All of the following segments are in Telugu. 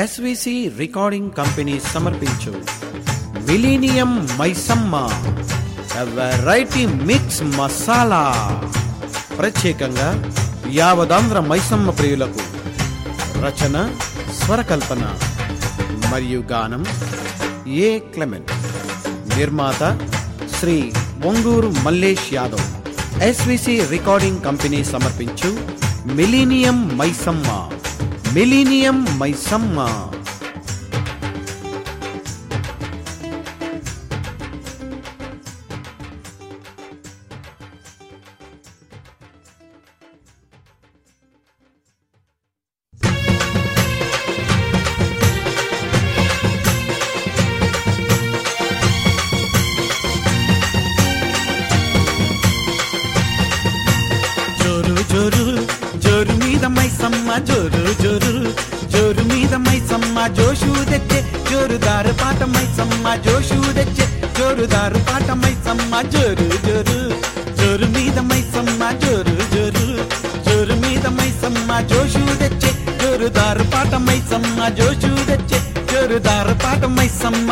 ఎస్విసి రికార్డింగ్ కంపెనీ సమర్పించు millennium Maisamma variety mix masala ప్రత్యేకంగా యావదాంధ్ర మైసమ్మ ప్రియులకు రచన స్వరకల్పన మరియు గానం ఏ క్లెమెంట్, నిర్మాత Shri Onguru Mallesh Yadav. SVC recording company సమర్పించు మిలీనియం మైసమ్మ. మిలీనియం మైసమ్మ. జోరు మీద మైసమ్మ, జోరు జోరు జోరు మీద మైసమ్మ, జోషు తెచ్చే జోరుదారు పాట మైసమ్మ, జోషు తెచ్చే జోరుదారు పాట మైసమ్మ, జోరు జోరు జోరు మీద మైసమ్మ, జోరు జోరు జోరు మీద మైసమ్మ, జోషు తెచ్చే జోరుదారు పాట మైసమ్మ, జోషు తెచ్చే జోరుదారు పాట మైసమ్మ.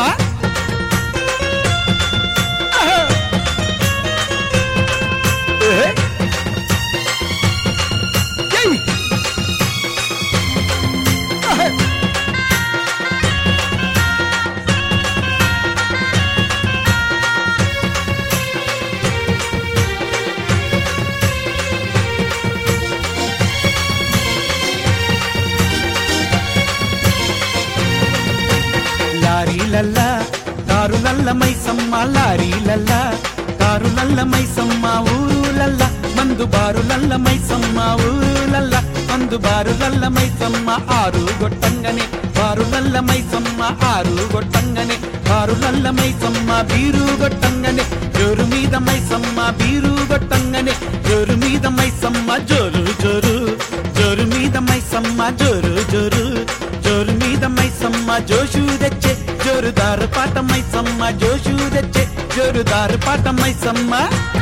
లారీలల్లా కారులల్ల మైసమ్మ, లారీలల్లా కారులల్ల మైసమ్మ, ఊరులల్ల మందు బారులల్ల మైసమ్మ, ఊరులల్ల మందు బారులల్ల మైసమ్మ, ఆరు గొట్టంగనే బారులల్ల మైసమ్మ, ఆరు గొట్టంగనే బారులల్ల మైసమ్మ, బీరు గొట్టంగనే జోరు మీద మైసమ్మ, బీరు గొట్టంగనే జోరు మీద మైసమ్మ, జోరు జోరు జోరు మీద మైసమ్మ, జోరు జోరు జోరు మీద మైసమ్మ, జోషు తెచ్చే జోరుదారు పాట మైసమ్మ, జోషు తెచ్చే జోరుదారు పాట మైసమ్మ.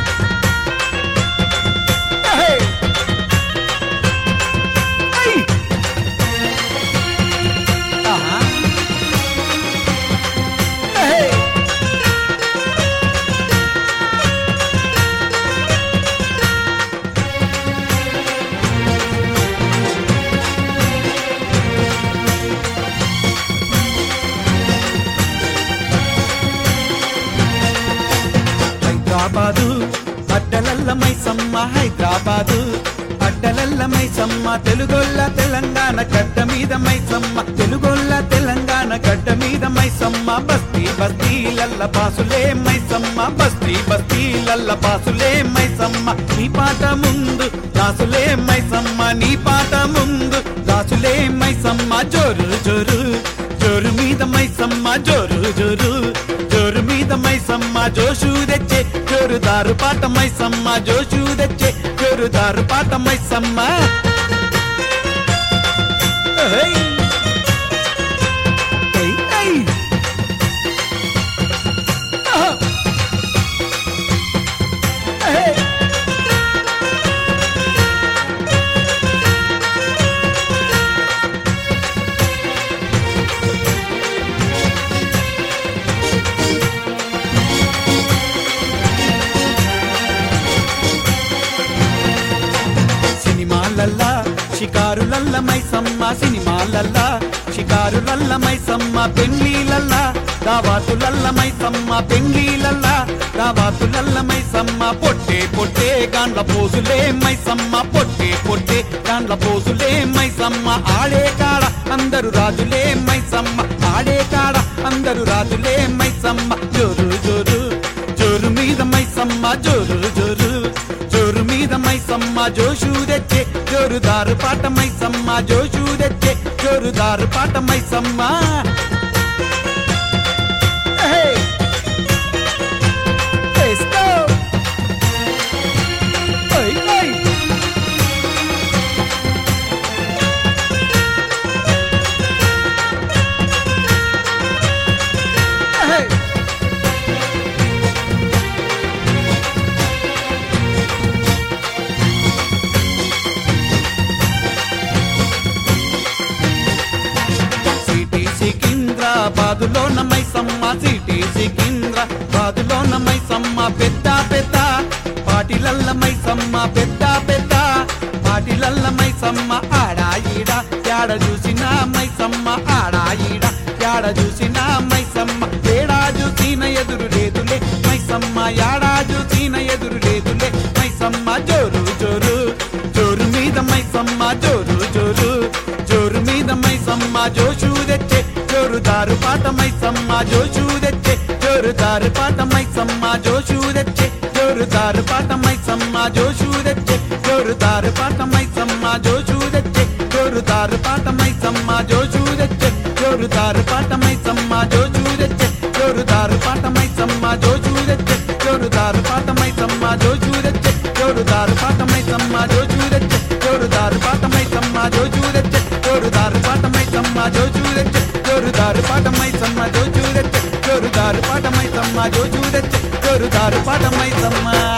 హైదరాబాదు అడ్డలల్ల మైసమ్మ, హైదరాబాదు అడ్డలల్ల మైసమ్మ, తెలుగొల్ల తెలంగాణ గడ్డ మీద మైసమ్మ, తెలుగొల్ల తెలంగాణ గడ్డ మీద మైసమ్మ, బస్తీ బస్తీలల్ల బాసులే మైసమ్మ, బస్తీ బస్తీలల్ల బాసులే మైసమ్మ, నీ పాట ముందు దాసులే మైసమ్మ, నీ పాట ముందు దాసులే మైసమ్మ, జోరు జోరు జోరు మీద మైసమ్మ, జోరు జోరు జోరు మీద మైసమ్మ, జోషు తెచ్చే జోరుదారు పాట మైసమ్మ, జోషు తెచ్చే జోరుదారు పాట మైసమ్మ. సినిమాలల్లా షికారులల్ల మైసమ్మ, సినిమాలల్లా షికారులల్ల మైసమ్మ, పెండ్లీలల్లా దావాతులల్ల మైసమ్మ, పెండ్లీలల్లా దావాతులల్ల మైసమ్మ, పొట్టే పొట్టే గాండ్ల పోసులే మైసమ్మ, పొట్టే పొట్టే గాండ్ల పోసులే మైసమ్మ, ఆడే కాడ అందరు రాజులే మైసమ్మ, ఆడే కాడ అందరు రాజులే మైసమ్మ, జోరు జోరు జోరు మీద మైసమ్మ, జోరు జోరు జోరు మీద మైసమ్మ, జోషు తెచ్చే జోరుదారు పాట మైసమ్మ, జోషు తెచ్చే జోరుదారు పాట మైసమ్మ. పెద్ద పెద్ద పాటిలల్ల మైసమ్మ పెద్ద పెద్ద పాటిలల్ల మైసమ్మ ఆడా ఈడ యాడ చూసిన మైసమ్మ ఆడా ఈడ యాడ చూసిన మైసమ్మ ఏడా చూసిన ఎదురు లేదులే మైసమ్మ యాడా చూసిన ఎదురు లేదులే మైసమ్మ జోరు జోరు జోరు మీద మైసమ్మ జోరు జోరు జోరు మీద మైసమ్మ జోషు తెచ్చే జోరుదారు పాట మైసమ్మ జోషు తెచ్చే జోరుదారు పాట మైసమ్మ జోషు తెచ్చే జోరుదారు పాట మైసమ్మ జోషు తెచ్చే జోరుదారు పాట మైసమ్మ జోషు తెచ్చే జోరుదారు పాట మైసమ్మ జోషు తెచ్చే జోరుదారు పాట మైసమ్మ జోషు తెచ్చే జోరుదారు పాట మైసమ్మ జోషు తెచ్చే జోరుదారు పాట మైసమ్మ జోషు తెచ్చే జోరుదారు పాట మైసమ్మ జోషు తెచ్చే జోరుదారు పాట మైసమ్మ జోషు తెచ్చే జోరుదారు పాట మైసమ్మ జోషు తెచ్చే జోరుదారు పాట మైసమ్మ జోషు తెచ్చే జోరుదారు పాట మైసమ్మ జోషు తెచ్చే జోరుదారు పాట మైసమ్మ